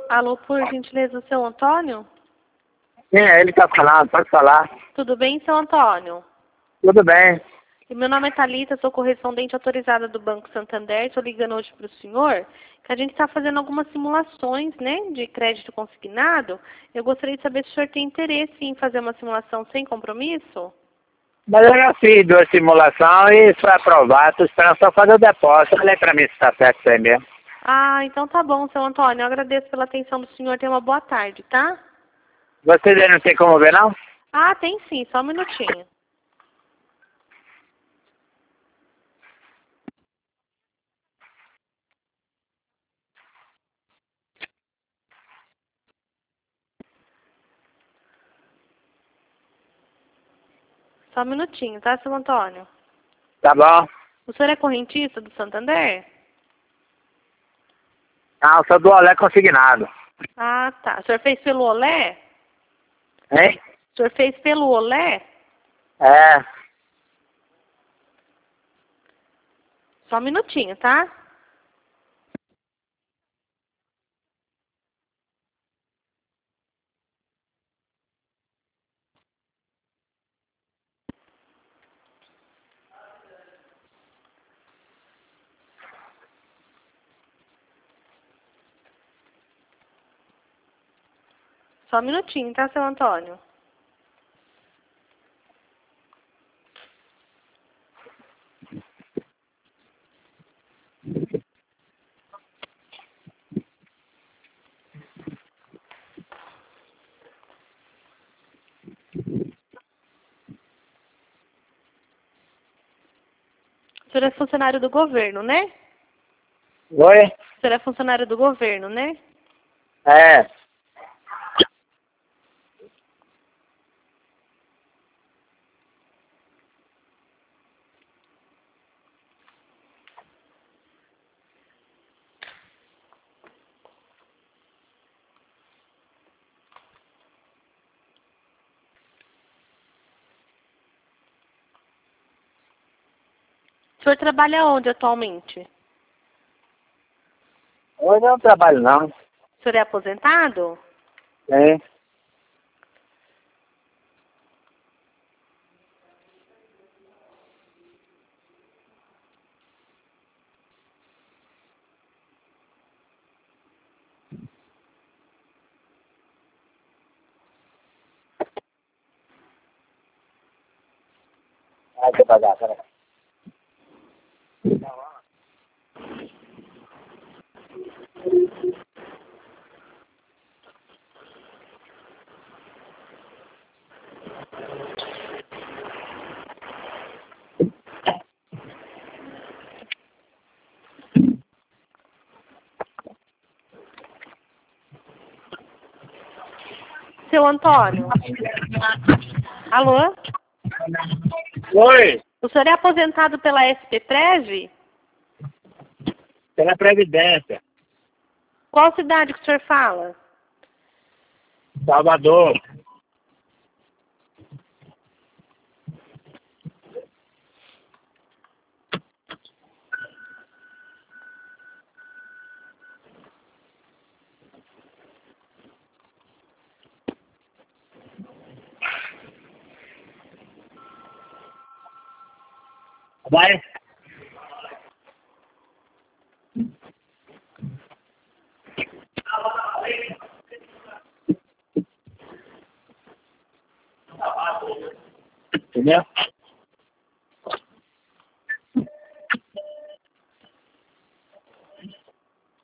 Alô, por gentileza, seu Antônio? Sim, é ele que está falando, pode falar. Tudo bem, seu Antônio? Tudo bem. E meu nome é Thalita, sou correspondente autorizada do Banco Santander. Estou ligando hoje para o senhor, que a gente está fazendo algumas simulações, né, de crédito consignado. Eu gostaria de saber se o senhor tem interesse em fazer uma simulação sem compromisso? Mas eu já fiz 2 simulações e foi aprovado. Estou esperando só fazer o depósito. Olha aí para mim se está certo isso aí mesmo. Ah, então tá bom, seu Antônio. Eu agradeço pela atenção do senhor. Tenha uma boa tarde, tá? Vocês aí não tem como ver, não? Ah, tem sim, só um minutinho. Só um minutinho, tá, seu Antônio? Tá bom. O senhor é correntista do Santander? Não, sou do Olé consignado. Ah, tá. O senhor fez pelo Olé? Hein? O senhor fez pelo Olé? É. Só um minutinho, tá? Só um minutinho, tá, seu Antônio? O senhor é funcionário do governo, né? Oi? O senhor é funcionário do governo, né? É. O senhor trabalha onde atualmente? Hoje eu não trabalho, não. O senhor é aposentado? É. Vai devagar, peraí. Seu Antônio? Alô? Oi? O senhor é aposentado pela SP-Prev? Pela Previdência. Qual cidade que o senhor fala? Salvador. Vai. Entendeu?